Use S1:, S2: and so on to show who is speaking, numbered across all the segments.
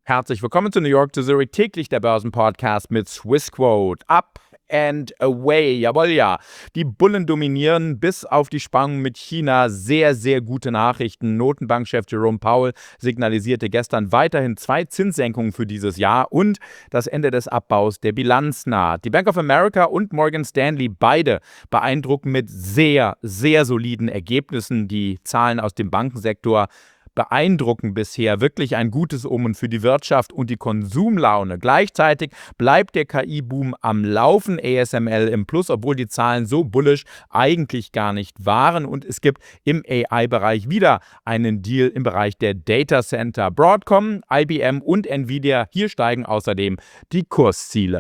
S1: Herzlich willkommen zu New York to Zurich, täglich der Börsenpodcast mit Swissquote. Up and away, jawohl ja. Die Bullen dominieren bis auf die Spannung mit China. Sehr, sehr gute Nachrichten. Notenbankchef Jerome Powell signalisierte gestern weiterhin 2 Zinssenkungen für dieses Jahr und das Ende des Abbaus der Bilanz naht. Die Bank of America und Morgan Stanley beide beeindrucken mit sehr, sehr soliden Ergebnissen. Die Zahlen aus dem Bankensektor beeindrucken bisher, wirklich ein gutes Omen für die Wirtschaft und die Konsumlaune. Gleichzeitig bleibt der KI-Boom am Laufen, ASML im Plus, obwohl die Zahlen so bullish eigentlich gar nicht waren. Und es gibt im AI-Bereich wieder einen Deal im Bereich der Data Center. Broadcom, IBM und Nvidia, hier steigen außerdem die Kursziele.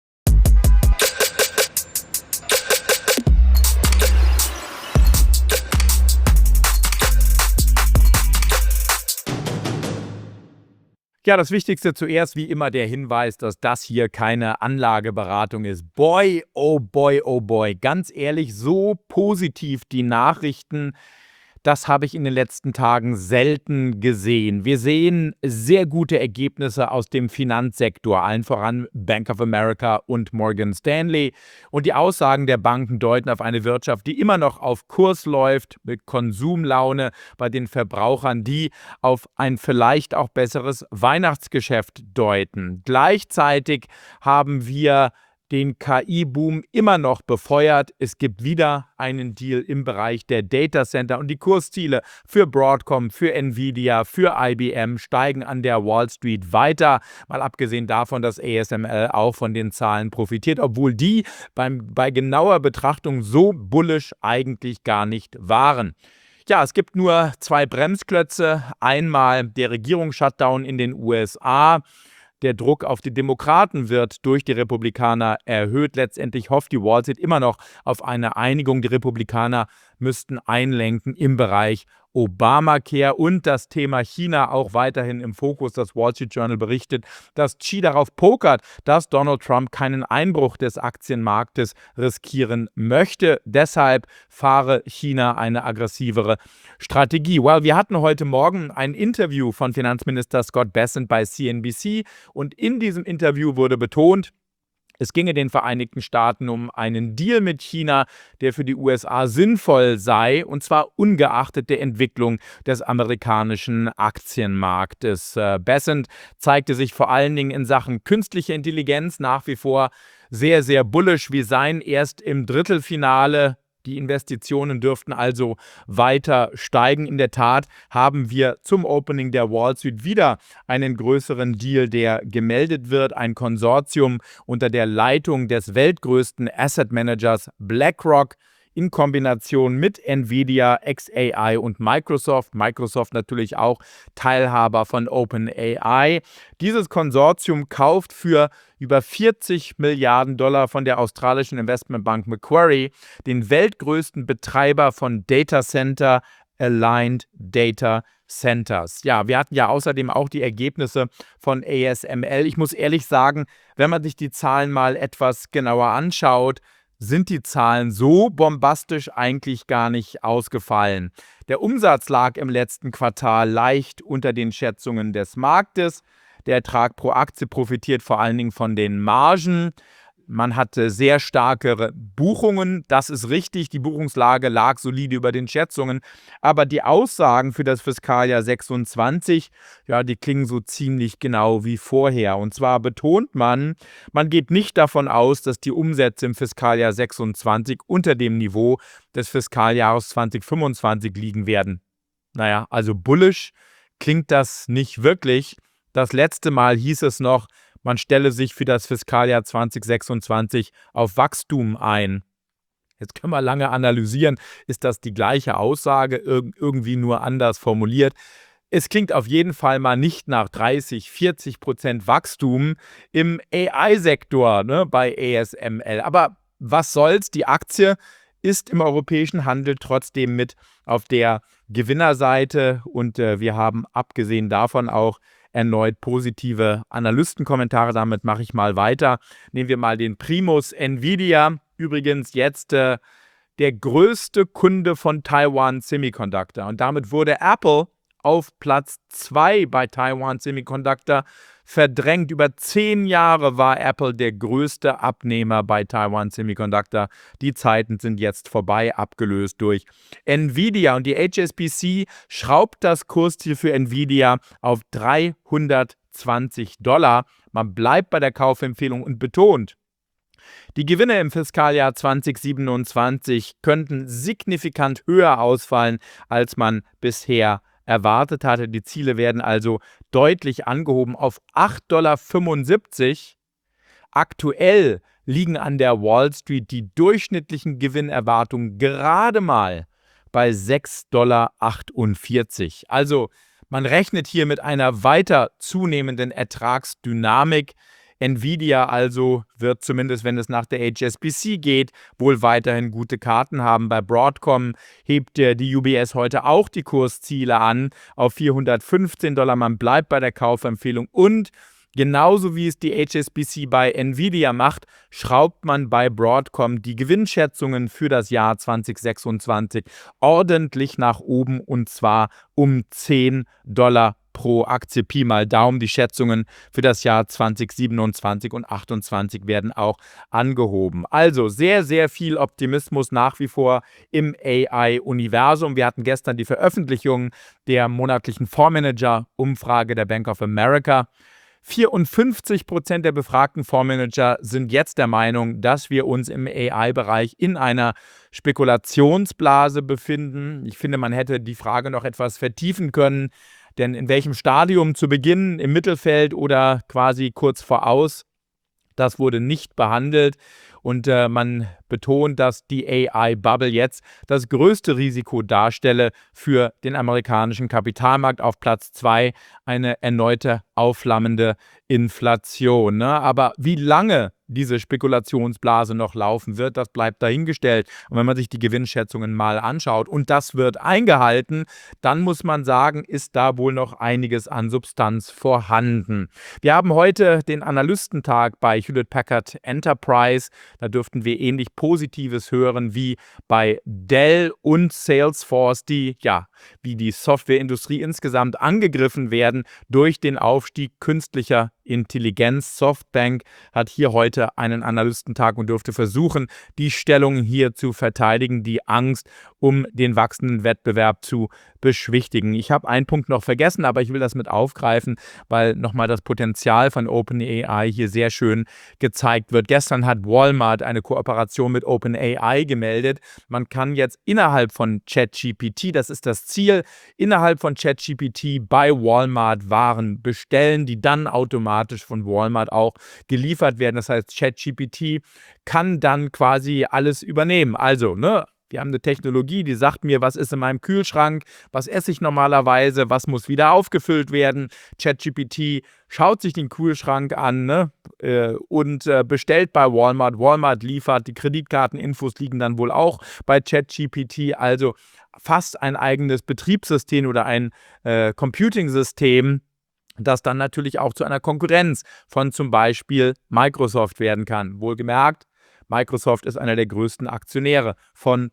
S1: Ja, das Wichtigste zuerst, wie immer, der Hinweis, dass das hier keine Anlageberatung ist. Boy, oh boy, oh boy. Ganz ehrlich, so positiv die Nachrichten, das habe ich in den letzten Tagen selten gesehen. Wir sehen sehr gute Ergebnisse aus dem Finanzsektor, allen voran Bank of America und Morgan Stanley. Und die Aussagen der Banken deuten auf eine Wirtschaft, die immer noch auf Kurs läuft, mit Konsumlaune bei den Verbrauchern, die auf ein vielleicht auch besseres Weihnachtsgeschäft deuten. Gleichzeitig haben wir den KI-Boom immer noch befeuert. Es gibt wieder einen Deal im Bereich der Data Center und die Kursziele für Broadcom, für Nvidia, für IBM steigen an der Wall Street weiter. Mal abgesehen davon, dass ASML auch von den Zahlen profitiert, obwohl die bei genauer Betrachtung so bullish eigentlich gar nicht waren. Ja, es gibt nur 2 Bremsklötze. Einmal der Regierungsshutdown in den USA. Der Druck auf die Demokraten wird durch die Republikaner erhöht. Letztendlich hofft die Wall Street immer noch auf eine Einigung. Die Republikaner müssten einlenken im Bereich Obamacare und das Thema China auch weiterhin im Fokus. Das Wall Street Journal berichtet, dass Xi darauf pokert, dass Donald Trump keinen Einbruch des Aktienmarktes riskieren möchte. Deshalb fahre China eine aggressivere Strategie. Well, wir hatten heute Morgen ein Interview von Finanzminister Scott Bessent bei CNBC und in diesem Interview wurde betont, es ginge den Vereinigten Staaten um einen Deal mit China, der für die USA sinnvoll sei, und zwar ungeachtet der Entwicklung des amerikanischen Aktienmarktes. Bessent zeigte sich vor allen Dingen in Sachen künstliche Intelligenz nach wie vor sehr, sehr bullish. Wir seien erst im Drittelfinale. Die Investitionen dürften also weiter steigen. In der Tat haben wir zum Opening der Wall Street wieder einen größeren Deal, der gemeldet wird. Ein Konsortium unter der Leitung des weltgrößten Asset Managers BlackRock in Kombination mit Nvidia, xAI und Microsoft. Microsoft natürlich auch Teilhaber von OpenAI. Dieses Konsortium kauft für über 40 Milliarden Dollar von der australischen Investmentbank Macquarie den weltgrößten Betreiber von Data Center, Aligned Data Centers. Ja, wir hatten ja außerdem auch die Ergebnisse von ASML. Ich muss ehrlich sagen, wenn man sich die Zahlen mal etwas genauer anschaut, sind die Zahlen so bombastisch eigentlich gar nicht ausgefallen. Der Umsatz lag im letzten Quartal leicht unter den Schätzungen des Marktes. Der Ertrag pro Aktie profitiert vor allen Dingen von den Margen. Man hatte sehr starke Buchungen, das ist richtig, die Buchungslage lag solide über den Schätzungen, aber die Aussagen für das Fiskaljahr 26, ja, die klingen so ziemlich genau wie vorher. Und zwar betont man geht nicht davon aus, dass die Umsätze im Fiskaljahr 26 unter dem Niveau des Fiskaljahres 2025 liegen werden. Naja, also bullish klingt das nicht wirklich. Das letzte Mal hieß es noch, man stelle sich für das Fiskaljahr 2026 auf Wachstum ein. Jetzt können wir lange analysieren, ist das die gleiche Aussage, irgendwie nur anders formuliert. Es klingt auf jeden Fall mal nicht nach 30-40% Wachstum im AI-Sektor, ne, bei ASML. Aber was soll's, die Aktie ist im europäischen Handel trotzdem mit auf der Gewinnerseite und wir haben abgesehen davon auch erneut positive Analystenkommentare. Damit mache ich mal weiter. Nehmen wir mal den Primus Nvidia. Übrigens jetzt der größte Kunde von Taiwan Semiconductor. Und damit wurde Apple auf Platz 2 bei Taiwan Semiconductor verdrängt. Über 10 Jahre war Apple der größte Abnehmer bei Taiwan Semiconductor. Die Zeiten sind jetzt vorbei, abgelöst durch Nvidia. Und die HSBC schraubt das Kursziel für Nvidia auf $320. Man bleibt bei der Kaufempfehlung und betont, die Gewinne im Fiskaljahr 2027 könnten signifikant höher ausfallen, als man bisher erwartet hatte. Die Ziele werden also deutlich angehoben auf $8,75. Aktuell liegen an der Wall Street die durchschnittlichen Gewinnerwartungen gerade mal bei $6,48. Also man rechnet hier mit einer weiter zunehmenden Ertragsdynamik. Nvidia also wird zumindest, wenn es nach der HSBC geht, wohl weiterhin gute Karten haben. Bei Broadcom hebt die UBS heute auch die Kursziele an auf $415. Man bleibt bei der Kaufempfehlung und genauso wie es die HSBC bei Nvidia macht, schraubt man bei Broadcom die Gewinnschätzungen für das Jahr 2026 ordentlich nach oben und zwar um $10 pro Aktie. Pi mal Daumen. Die Schätzungen für das Jahr 2027 und 2028 werden auch angehoben. Also sehr, sehr viel Optimismus nach wie vor im AI-Universum. Wir hatten gestern die Veröffentlichung der monatlichen Fondsmanager-Umfrage der Bank of America. 54% der befragten Fondsmanager sind jetzt der Meinung, dass wir uns im AI-Bereich in einer Spekulationsblase befinden. Ich finde, man hätte die Frage noch etwas vertiefen können, denn in welchem Stadium zu Beginn, im Mittelfeld oder quasi kurz voraus, das wurde nicht behandelt. Und man betont, dass die AI-Bubble jetzt das größte Risiko darstelle für den amerikanischen Kapitalmarkt. Auf Platz 2 eine erneute aufflammende Inflation. Ne? Aber wie lange diese Spekulationsblase noch laufen wird, das bleibt dahingestellt. Und wenn man sich die Gewinnschätzungen mal anschaut und das wird eingehalten, dann muss man sagen, ist da wohl noch einiges an Substanz vorhanden. Wir haben heute den Analystentag bei Hewlett Packard Enterprise. Da dürften wir ähnlich Positives hören wie bei Dell und Salesforce, die ja wie die Softwareindustrie insgesamt angegriffen werden durch den Aufstieg künstlicher Intelligenz. Softbank hat hier heute einen Analystentag und dürfte versuchen, die Stellung hier zu verteidigen, die Angst um den wachsenden Wettbewerb zu beschwichtigen. Ich habe einen Punkt noch vergessen, aber ich will das mit aufgreifen, weil nochmal das Potenzial von OpenAI hier sehr schön gezeigt wird. Gestern hat Walmart eine Kooperation mit OpenAI gemeldet. Man kann jetzt innerhalb von ChatGPT, das ist das Ziel, innerhalb von ChatGPT bei Walmart Waren bestellen, die dann automatisch von Walmart auch geliefert werden. Das heißt, ChatGPT kann dann quasi alles übernehmen. Also, wir haben eine Technologie, die sagt mir, was ist in meinem Kühlschrank, was esse ich normalerweise, was muss wieder aufgefüllt werden. ChatGPT schaut sich den Kühlschrank an und bestellt bei Walmart. Walmart liefert, die Kreditkarteninfos liegen dann wohl auch bei ChatGPT. Also fast ein eigenes Betriebssystem oder ein Computing-System, das dann natürlich auch zu einer Konkurrenz von zum Beispiel Microsoft werden kann. Wohlgemerkt, Microsoft ist einer der größten Aktionäre von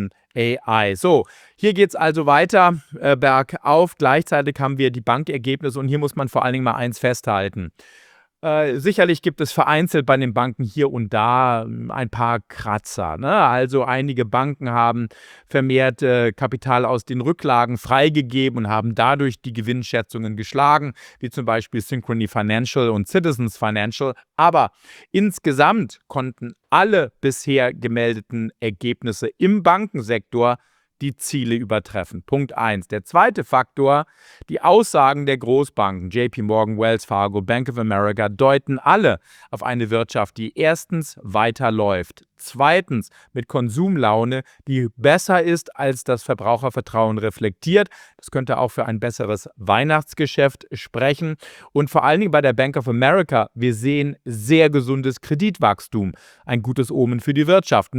S1: OpenAI. So, hier geht es also weiter bergauf. Gleichzeitig haben wir die Bankergebnisse und hier muss man vor allen Dingen mal eins festhalten. Sicherlich gibt es vereinzelt bei den Banken hier und da ein paar Kratzer. Also einige Banken haben vermehrt Kapital aus den Rücklagen freigegeben und haben dadurch die Gewinnschätzungen geschlagen, wie zum Beispiel Synchrony Financial und Citizens Financial. Aber insgesamt konnten alle bisher gemeldeten Ergebnisse im Bankensektor die Ziele übertreffen. Punkt 1. Der zweite Faktor, die Aussagen der Großbanken, JP Morgan, Wells Fargo, Bank of America, deuten alle auf eine Wirtschaft, die erstens weiterläuft, zweitens mit Konsumlaune, die besser ist, als das Verbrauchervertrauen reflektiert. Das könnte auch für ein besseres Weihnachtsgeschäft sprechen. Und vor allen Dingen bei der Bank of America, wir sehen sehr gesundes Kreditwachstum. Ein gutes Omen für die Wirtschaft.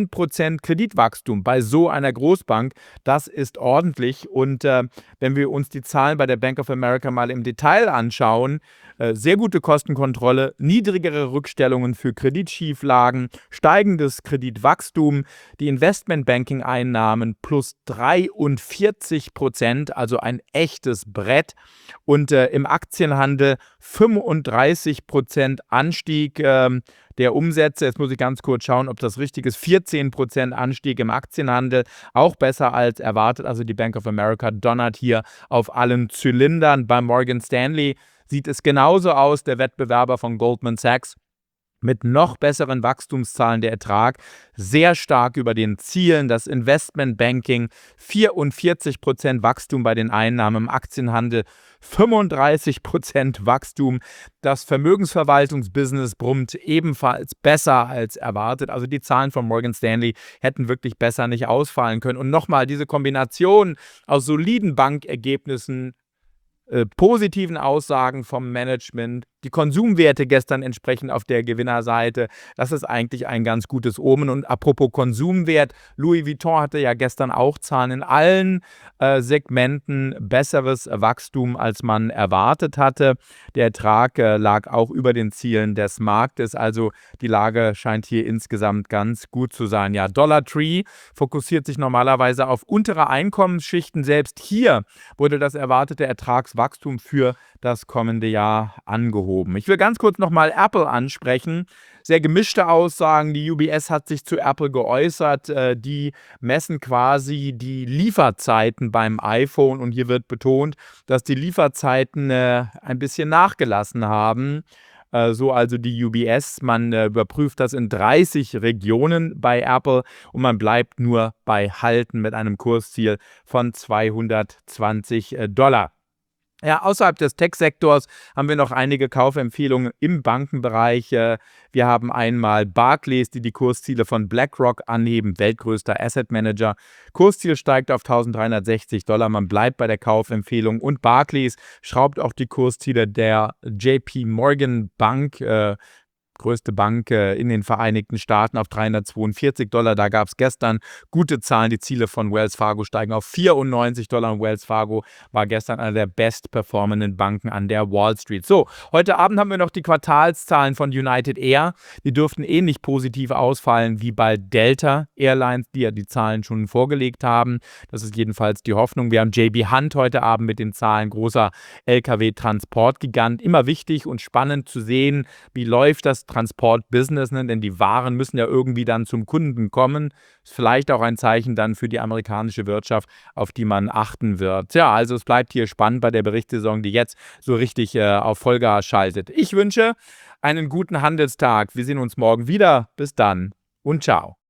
S1: 9% Kreditwachstum bei so einer Großbank, das ist ordentlich. Und wenn wir uns die Zahlen bei der Bank of America mal im Detail anschauen, sehr gute Kostenkontrolle, niedrigere Rückstellungen für Kreditschieflagen, steigende beruhigendes Kreditwachstum, die Investmentbanking-Einnahmen plus 43%, also ein echtes Brett. Und im Aktienhandel 35% Anstieg der Umsätze. Jetzt muss ich ganz kurz schauen, ob das richtig ist. 14% Anstieg im Aktienhandel, auch besser als erwartet. Also die Bank of America donnert hier auf allen Zylindern. Bei Morgan Stanley sieht es genauso aus, der Wettbewerber von Goldman Sachs, mit noch besseren Wachstumszahlen, der Ertrag sehr stark über den Zielen. Das Investmentbanking 44% Wachstum bei den Einnahmen, im Aktienhandel 35% Wachstum. Das Vermögensverwaltungsbusiness brummt ebenfalls besser als erwartet. Also die Zahlen von Morgan Stanley hätten wirklich besser nicht ausfallen können. Und nochmal diese Kombination aus soliden Bankergebnissen, positiven Aussagen vom Management, die Konsumwerte gestern entsprechend auf der Gewinnerseite, das ist eigentlich ein ganz gutes Omen. Und apropos Konsumwert, Louis Vuitton hatte ja gestern auch Zahlen in allen Segmenten, besseres Wachstum, als man erwartet hatte. Der Ertrag lag auch über den Zielen des Marktes, also die Lage scheint hier insgesamt ganz gut zu sein. Ja, Dollar Tree fokussiert sich normalerweise auf untere Einkommensschichten. Selbst hier wurde das erwartete Ertragswachstum für das kommende Jahr angehoben. Ich will ganz kurz nochmal Apple ansprechen. Sehr gemischte Aussagen. Die UBS hat sich zu Apple geäußert. Die messen quasi die Lieferzeiten beim iPhone und hier wird betont, dass die Lieferzeiten ein bisschen nachgelassen haben. So also die UBS. Man überprüft das in 30 Regionen bei Apple und man bleibt nur bei Halten mit einem Kursziel von $220. Ja, außerhalb des Tech-Sektors haben wir noch einige Kaufempfehlungen im Bankenbereich. Wir haben einmal Barclays, die Kursziele von BlackRock anheben, weltgrößter Asset Manager. Kursziel steigt auf $1.360. Man bleibt bei der Kaufempfehlung. Und Barclays schraubt auch die Kursziele der JP Morgan Bank, größte Bank in den Vereinigten Staaten, auf $342. Da gab es gestern gute Zahlen. Die Ziele von Wells Fargo steigen auf $94 und Wells Fargo war gestern einer der bestperformenden Banken an der Wall Street. So, heute Abend haben wir noch die Quartalszahlen von United Air. Die dürften ähnlich positiv ausfallen wie bei Delta Airlines, die ja die Zahlen schon vorgelegt haben. Das ist jedenfalls die Hoffnung. Wir haben JB Hunt heute Abend mit den Zahlen, großer Lkw-Transportgigant. Immer wichtig und spannend zu sehen, wie läuft das Transport-Business, denn die Waren müssen ja irgendwie dann zum Kunden kommen. Ist vielleicht auch ein Zeichen dann für die amerikanische Wirtschaft, auf die man achten wird. Ja, also es bleibt hier spannend bei der Berichtssaison, die jetzt so richtig auf Vollgas schaltet. Ich wünsche einen guten Handelstag. Wir sehen uns morgen wieder. Bis dann und ciao.